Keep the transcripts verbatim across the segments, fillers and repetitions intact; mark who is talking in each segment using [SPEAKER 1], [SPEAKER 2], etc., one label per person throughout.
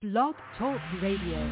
[SPEAKER 1] Blog Talk Radio.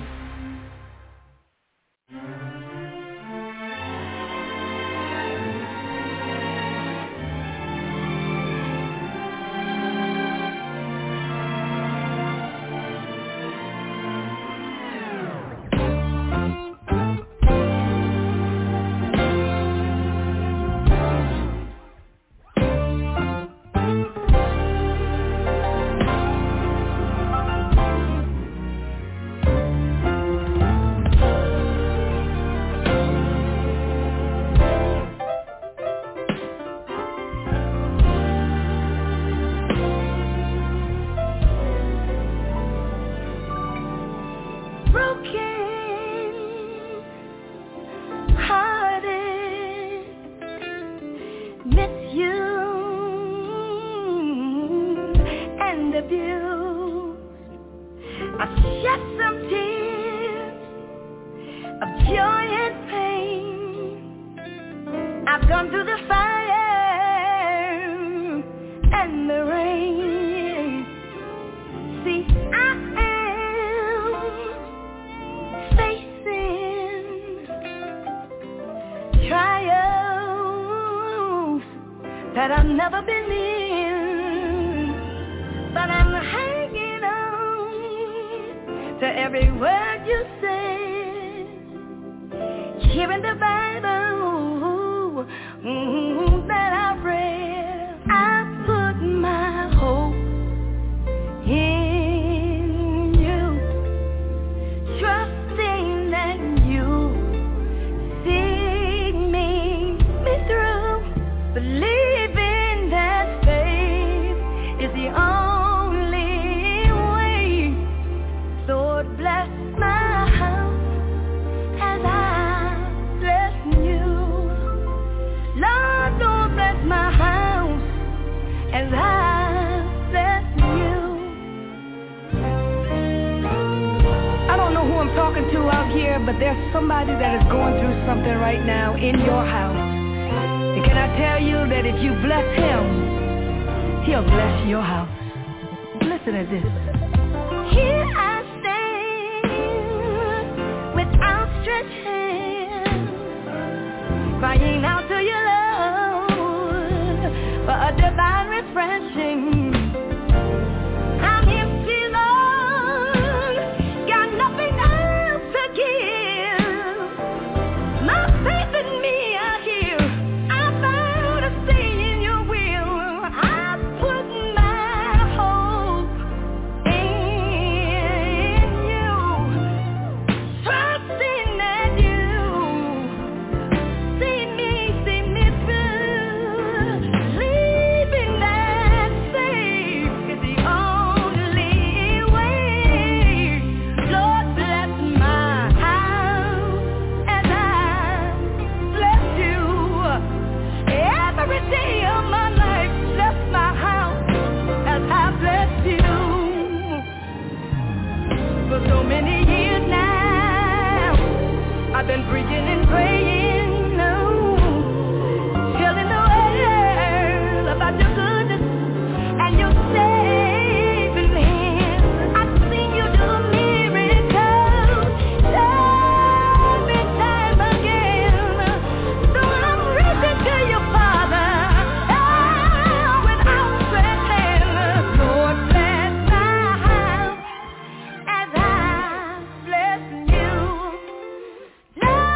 [SPEAKER 2] No!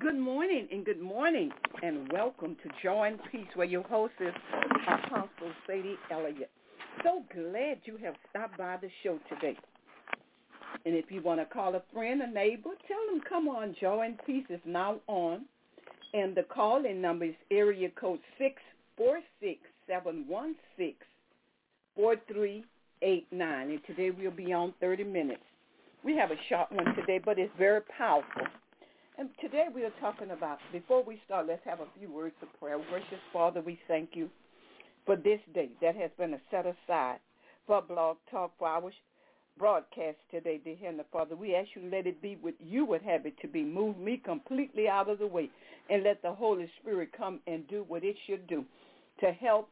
[SPEAKER 2] Good morning and good morning and welcome to Joy and Peace, where your host is Apostle Sadie Elliott. So glad you have stopped by the show today. And if you want to call a friend, a neighbor, tell them, come on, Joy and Peace is now on. And the call-in number is area code six four six, seven one six, four three eight nine. And today we'll be on thirty minutes. We have a short one today, but it's very powerful. And today we are talking about, before we start, let's have a few words of prayer. Gracious Father, we thank you for this day that has been set aside for Blog Talk, for our broadcast today, dear Heavenly Father. We ask you to let it be what you would have it to be. Move me completely out of the way and let the Holy Spirit come and do what it should do to help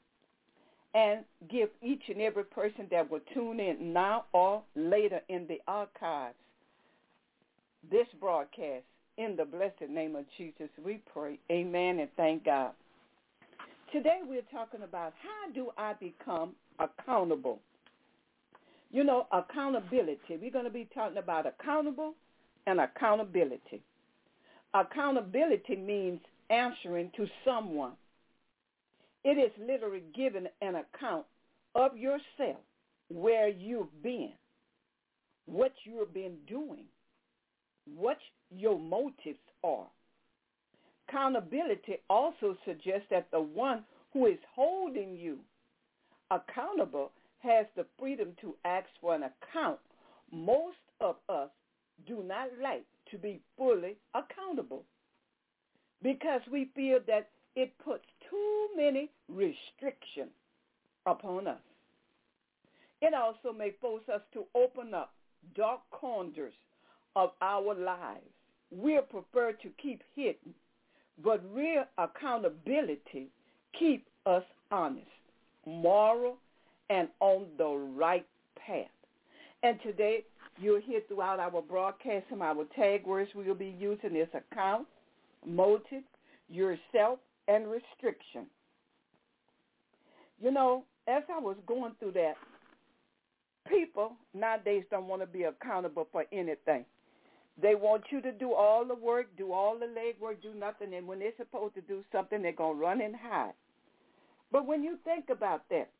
[SPEAKER 2] and give each and every person that will tune in now or later in the archives this broadcast. In the blessed name of Jesus, we pray. Amen and thank God. Today we're talking about how do I become accountable? You know, accountability. We're going to be talking about accountable and accountability. Accountability means answering to someone. It is literally giving an account of yourself, where you've been, what you've been doing, what your motives are. Accountability also suggests that the one who is holding you accountable has the freedom to ask for an account. Most of us do not like to be fully accountable because we feel that it puts too many restrictions upon us. It also may force us to open up dark corners of our lives. We prefer to keep hidden, but real accountability keep us honest, moral, and on the right path. And today, you'll hear throughout our broadcast some of our tag words we will be using is account, motive, yourself, and restriction. You know, as I was going through that, people nowadays don't want to be accountable for anything. They want you to do all the work, do all the leg work, do nothing, and when they're supposed to do something, they're going to run and hide. But when you think about that,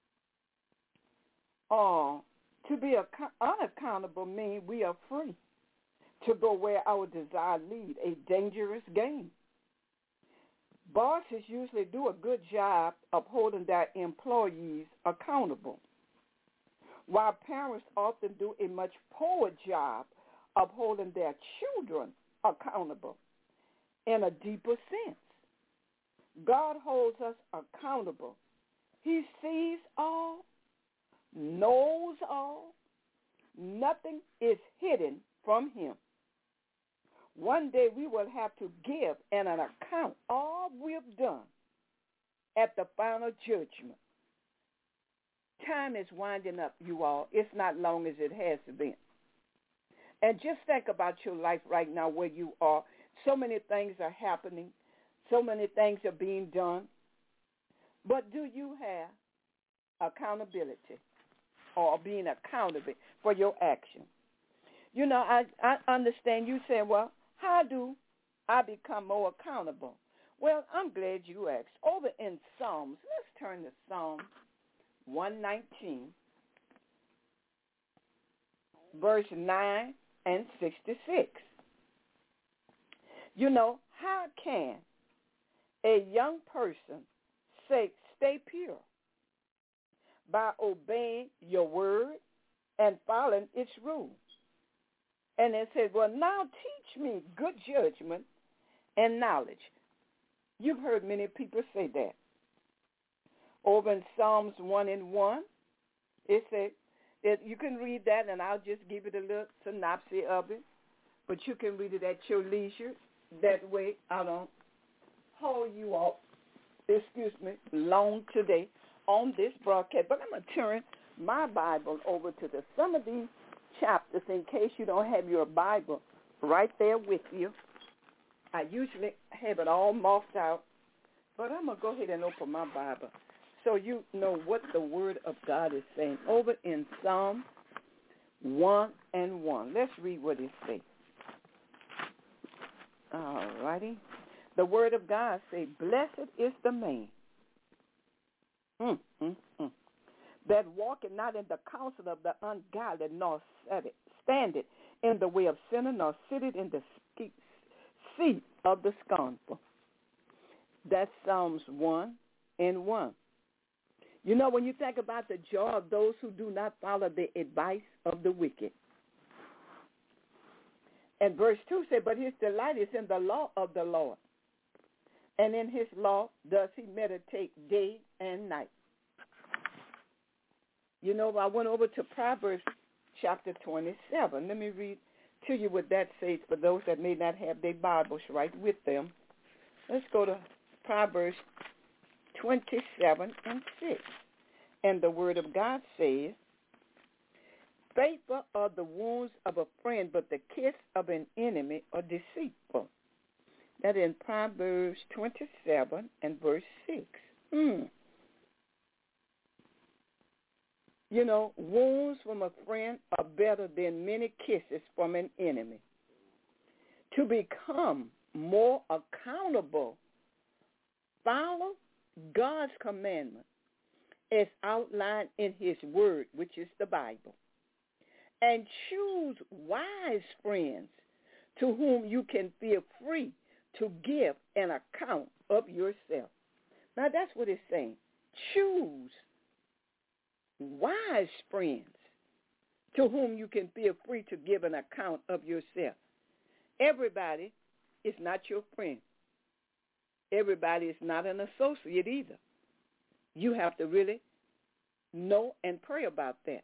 [SPEAKER 2] uh, to be ac- unaccountable means we are free to go where our desire leads, a dangerous game. Bosses usually do a good job of holding their employees accountable, while parents often do a much poor job of holding their children accountable in a deeper sense. God holds us accountable. He sees all, knows all. Nothing is hidden from him. One day we will have to give an, an account all we've done at the final judgment. Time is winding up, you all. It's not long as it has been. And just think about your life right now where you are. So many things are happening. So many things are being done. But do you have accountability or being accountable for your action? You know, I, I understand you saying, well, how do I become more accountable? Well, I'm glad you asked. Over in Psalms, let's turn to Psalm one nineteen, verse nine and sixty-six. You know, how can a young person say, stay pure? By obeying your word and following its rules. And it says, well, now teach me good judgment and knowledge. You've heard many people say that. Over in Psalms one and one, it says, that you can read that, and I'll just give it a little synopsis of it. But you can read it at your leisure. That way I don't hold you off, excuse me, long today on this broadcast. But I'm going to turn my Bible over to the, some of these chapters in case you don't have your Bible right there with you. I usually have it all marked out, but I'm going to go ahead and open my Bible so you know what the Word of God is saying. Over in Psalm one and one. Let's read what it says. All righty. The word of God say, blessed is the man mm, mm, mm, that walketh not in the counsel of the ungodly, nor standeth in the way of sinner, nor sitteth in the seat of the scornful. That's Psalms one and one. You know, when you think about the joy of those who do not follow the advice of the wicked. And verse two said, but his delight is in the law of the Lord, and in his law does he meditate day and night. You know, I went over to Proverbs chapter twenty-seven. Let me read to you what that says for those that may not have their Bibles right with them. Let's go to Proverbs twenty-seven and six. And the word of God says, faithful are the wounds of a friend, but the kiss of an enemy are deceitful. That in Proverbs twenty-seven and verse six. Hmm. You know, wounds from a friend are better than many kisses from an enemy. To become more accountable, follow God's commandment as outlined in his word, which is the Bible. And choose wise friends to whom you can feel free to give an account of yourself. Now that's what it's saying. Choose wise friends to whom you can feel free to give an account of yourself. Everybody is not your friend. Everybody is not an associate either. You have to really know and pray about that.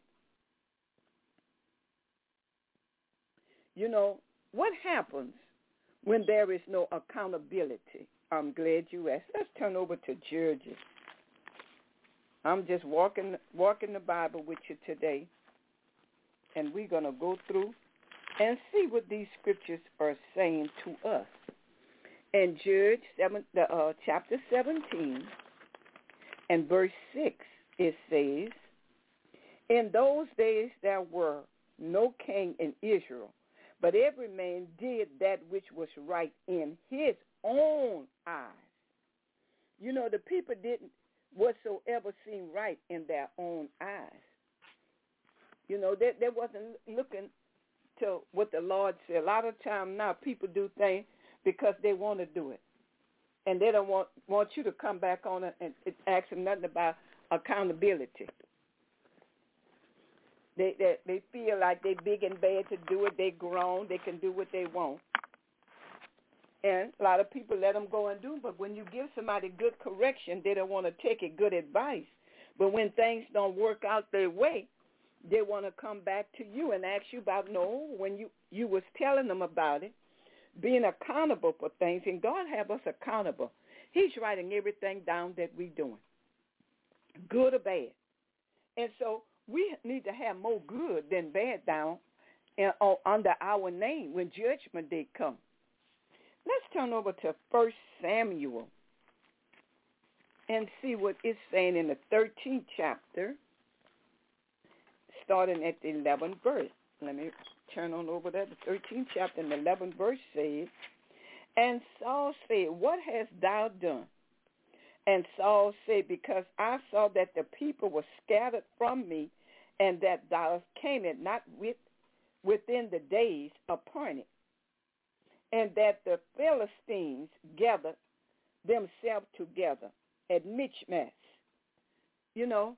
[SPEAKER 2] You know, what happens when there is no accountability? I'm glad you asked. Let's turn over to Judges. I'm just walking walking the Bible with you today, and we're going to go through and see what these scriptures are saying to us. In Judges seven, the, uh, chapter seventeen and verse six, it says, in those days there were no king in Israel, but every man did that which was right in his own eyes. You know, the people didn't whatsoever seemed right in their own eyes. You know, they, they wasn't looking to what the Lord said. A lot of times now people do things because they want to do it. And they don't want, want you to come back on it and, and ask them nothing about accountability. They, they they feel like they're big and bad to do it. They're grown. They can do what they want. And a lot of people let them go and do it. But when you give somebody good correction, they don't want to take it, good advice. But when things don't work out their way, they want to come back to you and ask you about, no, when you, you was telling them about it, being accountable for things. And God have us accountable. He's writing everything down that we're doing, good or bad. And so we need to have more good than bad down in, uh, under our name when judgment day comes. Let's turn over to First Samuel and see what it's saying in the thirteenth chapter, starting at the eleventh verse. Let me turn on over there. The thirteenth chapter and the eleventh verse says, and Saul said, what hast thou done? And Saul said, because I saw that the people were scattered from me, and that thou camest not with, within the days appointed, and that the Philistines gathered themselves together at Michmash. You know,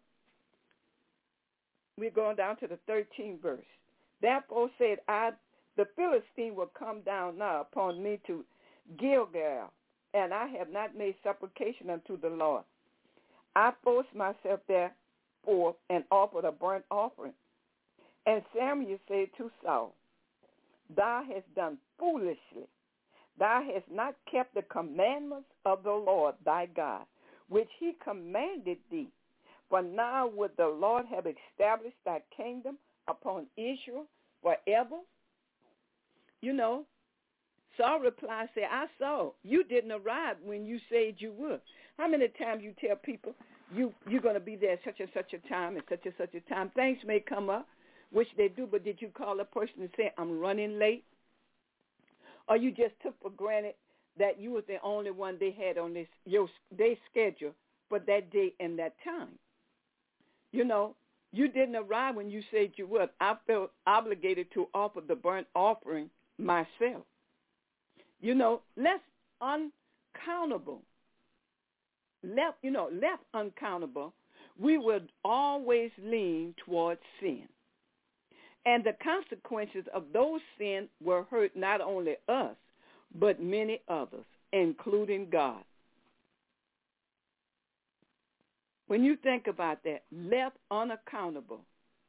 [SPEAKER 2] we're going down to the thirteenth verse. Therefore said I, the Philistine will come down now upon me to Gilgal, and I have not made supplication unto the Lord. I forced myself therefore and offered a burnt offering. And Samuel said to Saul, thou hast done foolishly. Thou hast not kept the commandments of the Lord thy God, which he commanded thee. For now would the Lord have established thy kingdom upon Israel forever? You know, Saul replied, say, I saw you didn't arrive when you said you would. How many times you tell people you, you're going to be there at such and such a time and such and such a time? Things may come up, which they do, but did you call a person and say, I'm running late? or you just took for granted that you was the only one they had on this your their schedule for that day and that time. You know, you didn't arrive when you said you would. I felt obligated to offer the burnt offering myself. You know, less uncountable. Left, you know, left uncountable, we would always lean towards sin. And the consequences of those sins will hurt not only us, but many others, including God. When you think about that, left unaccountable,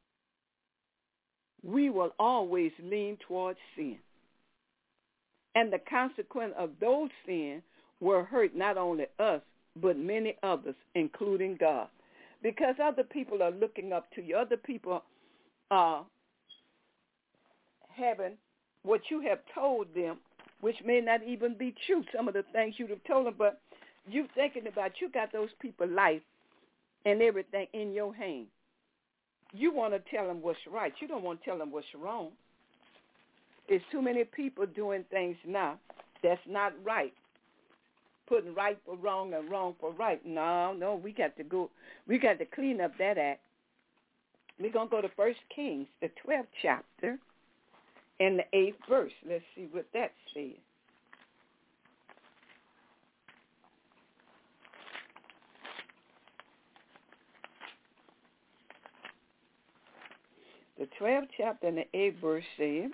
[SPEAKER 2] we will always lean towards sin. And the consequence of those sins will hurt not only us, but many others, including God. Because other people are looking up to you. Other people are having what you have told them, which may not even be true, some of the things you'd have told them, but you thinking about you got those people's life and everything in your hand. You want to tell them what's right. You don't want to tell them what's wrong. There's too many people doing things now that's not right, putting right for wrong and wrong for right. No, no, we got to go. We got to clean up that act. We're going to go to First Kings, the twelfth chapter, and the eighth verse. Let's see what that says. The twelfth chapter and the eighth verse says,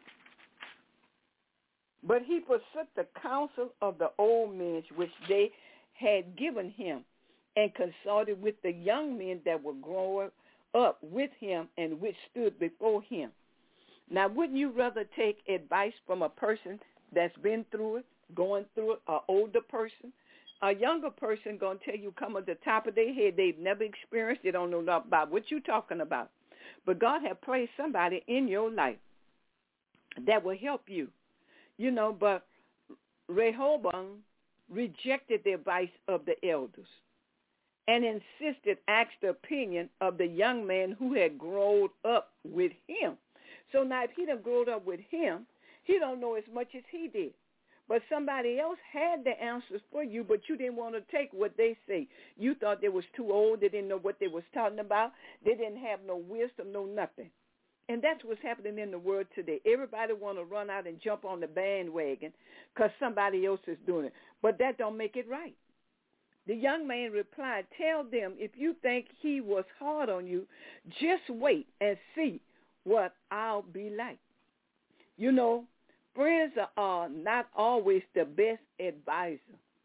[SPEAKER 2] "But he forsook the counsel of the old men which they had given him, and consulted with the young men that were growing up with him and which stood before him." Now, wouldn't you rather take advice from a person that's been through it, going through it, an older person? A younger person going to tell you, come at the top of their head, they've never experienced, they don't know nothing about what you're talking about. But God has placed somebody in your life that will help you. You know, but Rehoboam rejected the advice of the elders and insisted, asked the opinion of the young man who had grown up with him. So now if he done grown up with him, he don't know as much as he did. But somebody else had the answers for you, but you didn't want to take what they say. You thought they was too old. They didn't know what they was talking about. They didn't have no wisdom, no nothing. And that's what's happening in the world today. Everybody want to run out and jump on the bandwagon because somebody else is doing it. But that don't make it right. The young man replied, "Tell them if you think he was hard on you, just wait and see what I'll be like." You know, friends are not always the best advisor,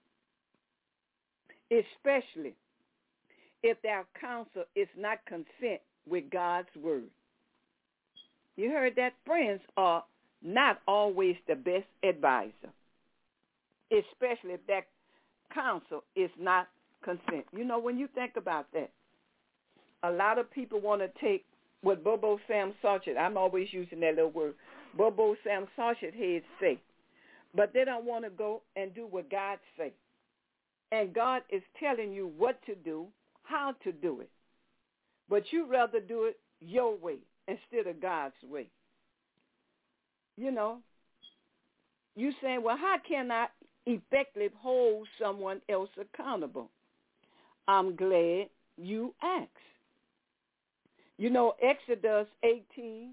[SPEAKER 2] especially if their counsel is not consistent with God's word. You heard that? Friends are not always the best advisor, especially if that counsel is not consent. You know, when you think about that, a lot of people want to take what Bobo Sam Sargent, I'm always using that little word, Bobo Sam Sargent heads say, but they don't want to go and do what God say. And God is telling you what to do, how to do it. But you rather do it your way instead of God's way. You know, you saying, well, how can I effectively hold someone else accountable? I'm glad you asked. You know, Exodus eighteen,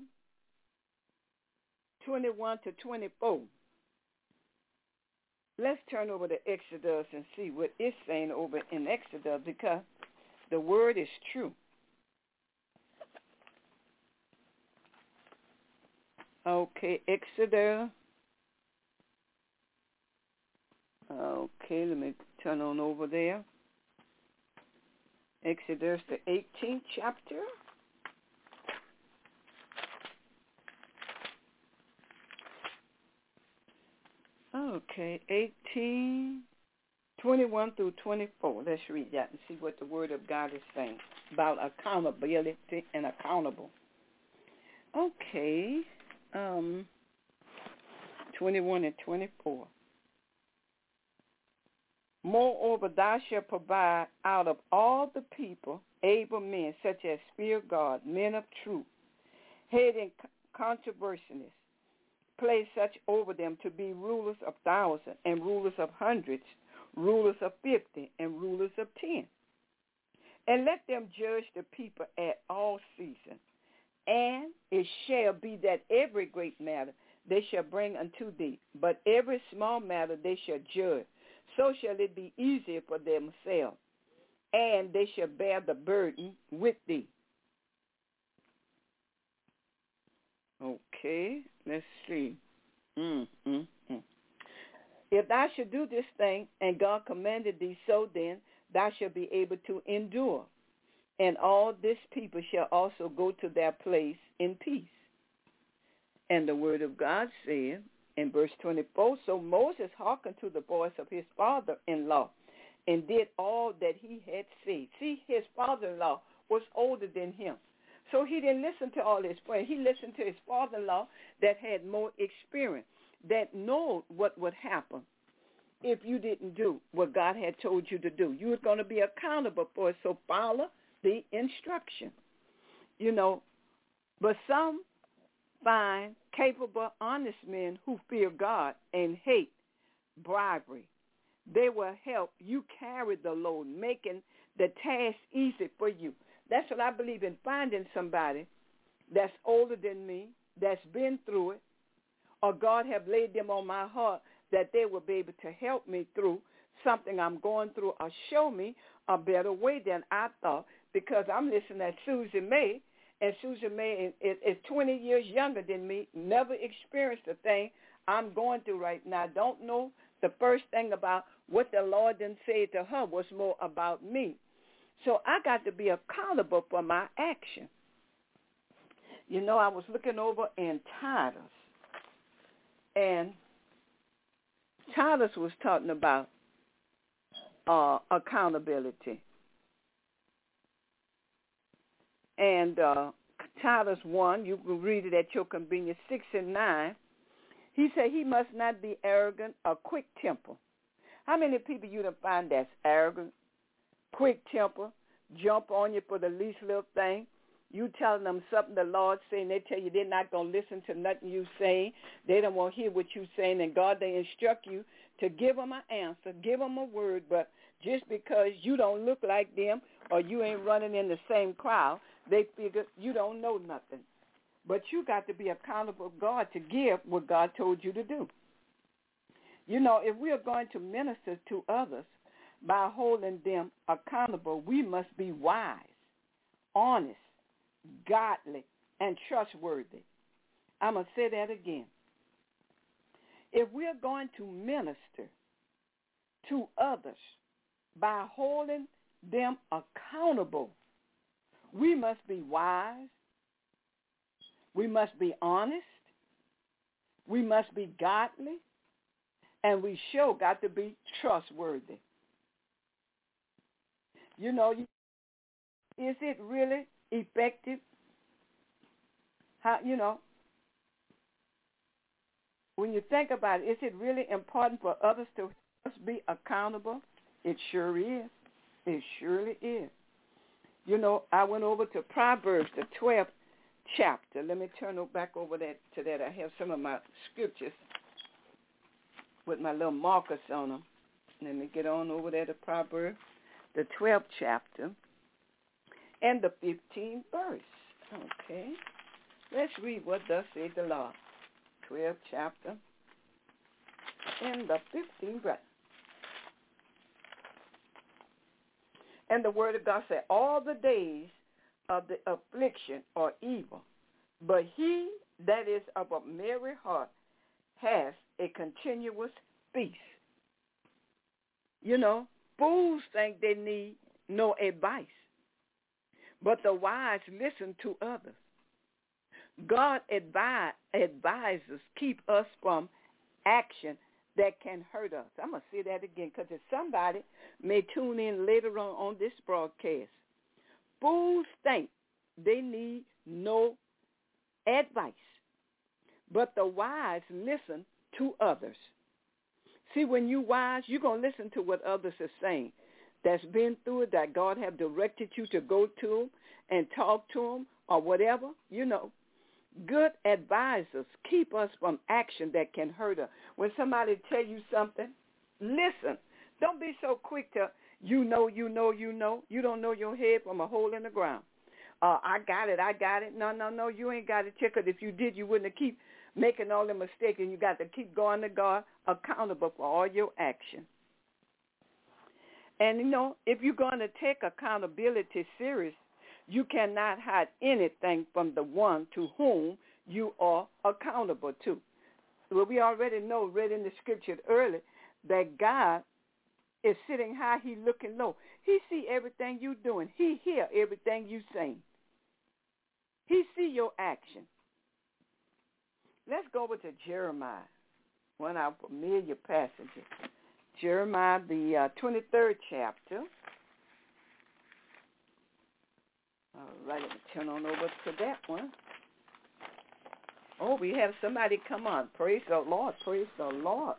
[SPEAKER 2] twenty-one to twenty-four. Let's turn over to Exodus and see what it's saying over in Exodus, because the word is true. Okay, Exodus. Okay, let me turn on over there. Exodus, the eighteenth chapter. Okay, eighteen, twenty-one through twenty-four. Let's read that and see what the Word of God is saying about accountability and accountable. Okay, um, twenty-one and twenty-four. Moreover, thou shalt provide out of all the people able men, such as fear God, men of truth, hating controversialists, place such over them to be rulers of thousands and rulers of hundreds, rulers of fifty and rulers of ten. And let them judge the people at all seasons. And it shall be that every great matter they shall bring unto thee, but every small matter they shall judge. So shall it be easier for themselves, and they shall bear the burden with thee. Okay, let's see. Mm, mm, mm. If thou should do this thing, and God commanded thee so, then thou shalt be able to endure. And all this people shall also go to their place in peace. And the word of God said in verse twenty-four, so Moses hearkened to the voice of his father-in-law and did all that he had said. See, his father-in-law was older than him. So he didn't listen to all his friends. He listened to his father-in-law that had more experience, that knew what would happen if you didn't do what God had told you to do. You were going to be accountable for it, so follow the instruction. You know, but some find capable, honest men who fear God and hate bribery. They will help you carry the load, making the task easy for you. That's what I believe in, finding somebody that's older than me, that's been through it, or God have laid them on my heart that they will be able to help me through something I'm going through or show me a better way than I thought, because I'm listening to Susan May, and Susan May is, is twenty years younger than me, never experienced the thing I'm going through right now. Don't know the first thing about what the Lord done said to her was more about me. So I got to be accountable for my action. You know, I was looking over in Titus, and Titus was talking about uh, accountability. And uh, Titus one, you can read it at your convenience, six and nine. He said he must not be arrogant or quick-tempered. How many people you don't find that's arrogant, quick-tempered, jump on you for the least little thing? You telling them something the Lord saying, they tell you they're not going to listen to nothing you saying. They don't want to hear what you saying, and God, they instruct you to give them an answer, give them a word, but just because you don't look like them or you ain't running in the same crowd, they figure you don't know nothing. But you got to be accountable to God to give what God told you to do. You know, if we are going to minister to others by holding them accountable, we must be wise, honest, godly, and trustworthy. I'm going to say that again. If we are going to minister to others by holding them accountable, we must be wise, we must be honest, we must be godly, and we sure got to be trustworthy. You know, is it really effective? How, you know, when you think about it, is it really important for others to be accountable? It sure is. It surely is. You know, I went over to Proverbs, the twelfth chapter. Let me turn back over that to that. I have some of my scriptures with my little markers on them. Let me get on over there to Proverbs, the twelfth chapter, and the fifteenth verse. Okay. Let's read what thus said the Lord. twelfth chapter, and the fifteenth verse. And the word of God said, all the days of the affliction are evil, but he that is of a merry heart has a continuous peace. You know, fools think they need no advice, but the wise listen to others. God advise, advises keep us from action that can hurt us. I'm going to say that again because if somebody may tune in later on on this broadcast. Fools think they need no advice, but the wise listen to others. See, when you wise, you're going to listen to what others are saying that's been through it, that God have directed you to go to them and talk to them or whatever, you know. Good advisors keep us from action that can hurt us. When somebody tell you something, listen. Don't be so quick to, you know, you know, you know. You don't know your head from a hole in the ground. Uh, I got it, I got it. No, no, no, you ain't got it. Check it. If you did, you wouldn't have keep making all the mistakes, and you got to keep going to God accountable for all your actions. And, you know, if you're going to take accountability serious, you cannot hide anything from the one to whom you are accountable to. Well, we already know, read in the scripture earlier, that God is sitting high, he looking low. He see everything you doing. He hear everything you saying. He see your action. Let's go over to Jeremiah, one of our familiar passages. Jeremiah, the uh, twenty-third chapter. All right, let me turn on over to that one. Oh, we have somebody come on. Praise the Lord. Praise the Lord.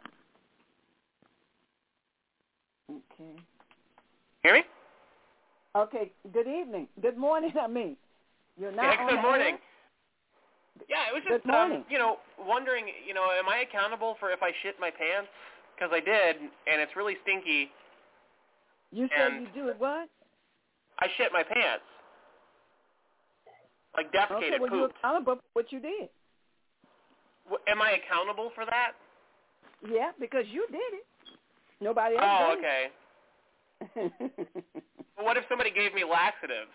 [SPEAKER 2] Okay.
[SPEAKER 3] Hear me?
[SPEAKER 2] Okay, good evening. Good morning, I mean. You're not
[SPEAKER 3] yeah,
[SPEAKER 2] on
[SPEAKER 3] good
[SPEAKER 2] the
[SPEAKER 3] morning.
[SPEAKER 2] air?
[SPEAKER 3] Yeah, it was
[SPEAKER 2] good
[SPEAKER 3] just,
[SPEAKER 2] morning.
[SPEAKER 3] um, you know, wondering, you know, am I accountable for if I shit my pants? Because I did, and it's really stinky.
[SPEAKER 2] You said you do it what?
[SPEAKER 3] I shit my pants. Like defecated
[SPEAKER 2] okay, well,
[SPEAKER 3] poop.
[SPEAKER 2] you're accountable for what you did.
[SPEAKER 3] W- am I accountable for that?
[SPEAKER 2] Yeah, because you did it. Nobody else
[SPEAKER 3] Oh,
[SPEAKER 2] did
[SPEAKER 3] okay.
[SPEAKER 2] it.
[SPEAKER 3] Well, what if somebody gave me laxatives?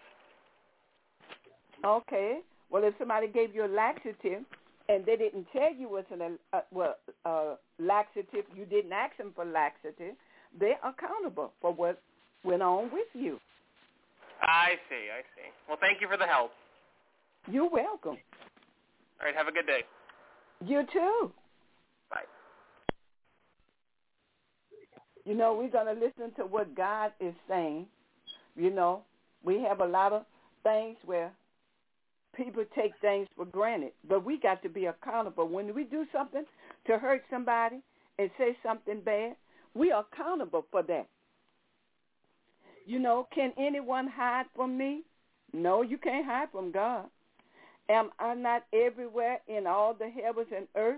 [SPEAKER 2] Okay. Well, if somebody gave you a laxative and they didn't tell you what's an uh, well, uh, laxative, you didn't ask them for laxative, they're accountable for what went on with you.
[SPEAKER 3] I see, I see. Well, thank you for the help.
[SPEAKER 2] You're welcome.
[SPEAKER 3] All right, have a good day.
[SPEAKER 2] You too.
[SPEAKER 3] Bye.
[SPEAKER 2] You know, we're going to listen to what God is saying. You know, we have a lot of things where people take things for granted, but we got to be accountable. When we do something to hurt somebody and say something bad, we are accountable for that. You know, can anyone hide from me? No, you can't hide from God. Am I not everywhere in all the heavens and earth?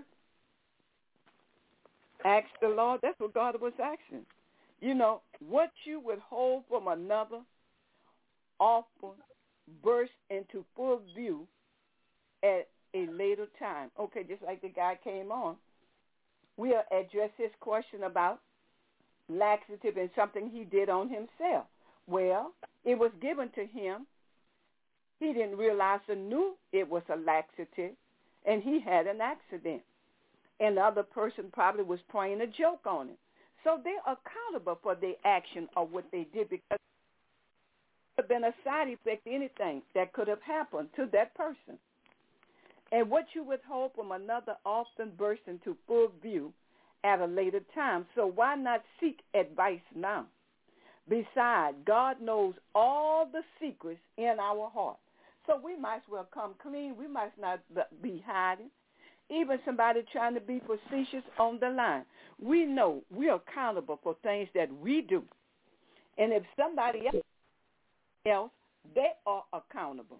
[SPEAKER 2] Ask the Lord. That's what God was asking. You know, what you withhold from another often burst into full view at a later time. Okay, just like the guy came on. We'll address his question about laxative and something he did on himself. Well, it was given to him. He didn't realize or knew it was a laxative, and he had an accident. And the other person probably was playing a joke on him. So they're accountable for their action or what they did, because it could have been a side effect, anything that could have happened to that person. And what you withhold from another often bursts into full view at a later time. So why not seek advice now? Besides, God knows all the secrets in our heart. So we might as well come clean. We might not be hiding. Even somebody trying to be facetious on the line. We know we're accountable for things that we do. And if somebody else, they are accountable.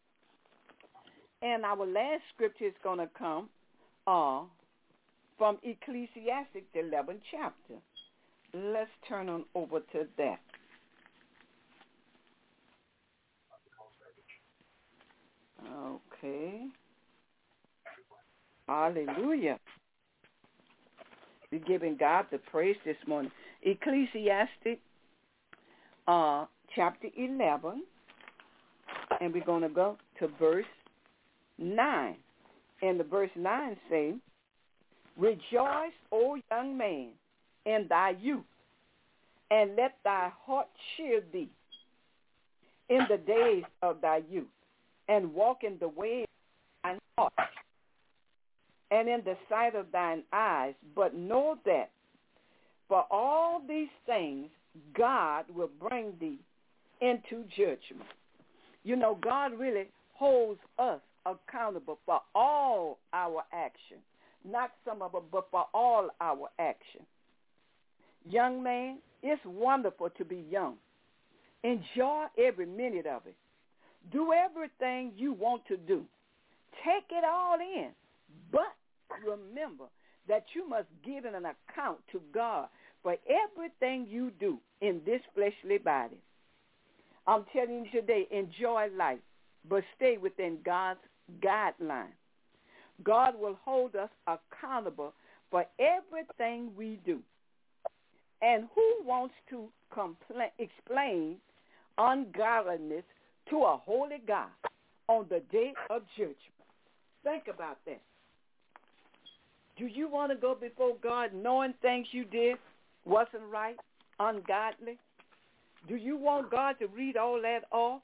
[SPEAKER 2] And our last scripture is going to come uh, from Ecclesiastes, the eleventh chapter. Let's turn on over to that. Okay. Hallelujah. We're giving God the praise this morning. Ecclesiastes uh, chapter eleven, and we're going to go to verse nine. And the verse nine says, "Rejoice, O young man, in thy youth, and let thy heart cheer thee in the days of thy youth, and walk in the way of thine heart, and in the sight of thine eyes. But know that for all these things God will bring thee into judgment." You know, God really holds us accountable for all our action, not some of it, but for all our action. Young man, it's wonderful to be young. Enjoy every minute of it. Do everything you want to do. Take it all in. But remember that you must give an account to God for everything you do in this fleshly body. I'm telling you today, enjoy life, but stay within God's guidelines. God will hold us accountable for everything we do. And who wants to compla- explain ungodliness to a holy God on the day of judgment? Think about that. Do you want to go before God knowing things you did wasn't right, ungodly? Do you want God to read all that off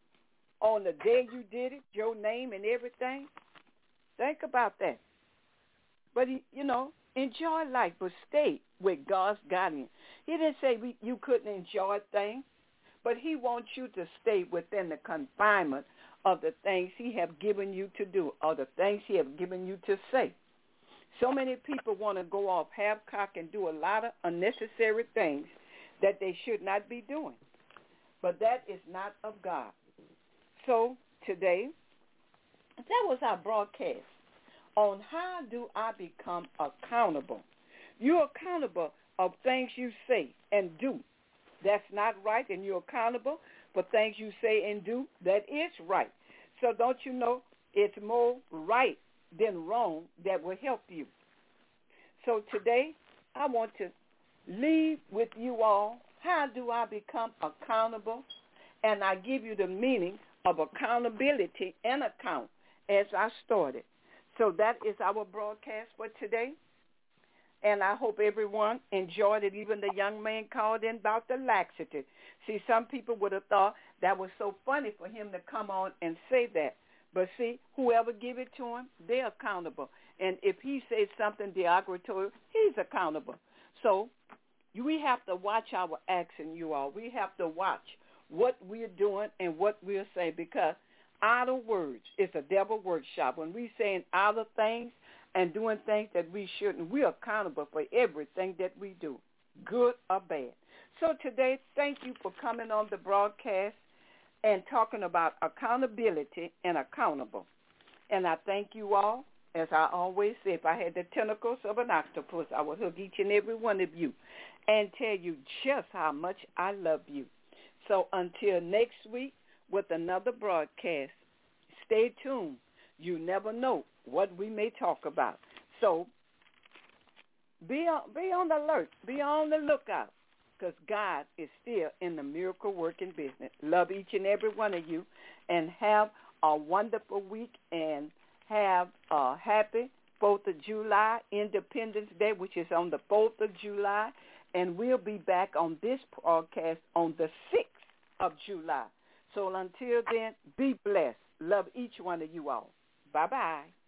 [SPEAKER 2] on the day you did it, your name and everything? Think about that. But, you know, enjoy life, but stay with God's guidance. He didn't say we, you couldn't enjoy things, but he wants you to stay within the confinement of the things he have given you to do or the things he have given you to say. So many people want to go off half-cocked and do a lot of unnecessary things that they should not be doing. But that is not of God. So today, that was our broadcast on how do I become accountable. You're accountable of things you say and do. That's not right, and you're accountable for things you say and do that is right. So don't you know it's more right than wrong that will help you. So today, I want to leave with you all, how do I become accountable? And I give you the meaning of accountability and account as I started. So that is our broadcast for today. And I hope everyone enjoyed it. Even the young man called in about the laxity. See, some people would have thought that was so funny for him to come on and say that. But see, whoever give it to him, they're accountable. And if he says something derogatory, he's accountable. So we have to watch our action, you all. We have to watch what we're doing and what we're saying, because idle words is a devil workshop. When we're saying idle things and doing things that we shouldn't, we're accountable for everything that we do, good or bad. So today, thank you for coming on the broadcast and talking about accountability and accountable. And I thank you all. As I always say, if I had the tentacles of an octopus, I would hug each and every one of you and tell you just how much I love you. So until next week with another broadcast, stay tuned. You never know what we may talk about. So be on, be on the alert. Be on the lookout, because God is still in the miracle-working business. Love each and every one of you, and have a wonderful week, and have a happy fourth of July, Independence Day, which is on the fourth of July, and we'll be back on this broadcast on the sixth of July. So until then, be blessed. Love each one of you all. Bye-bye.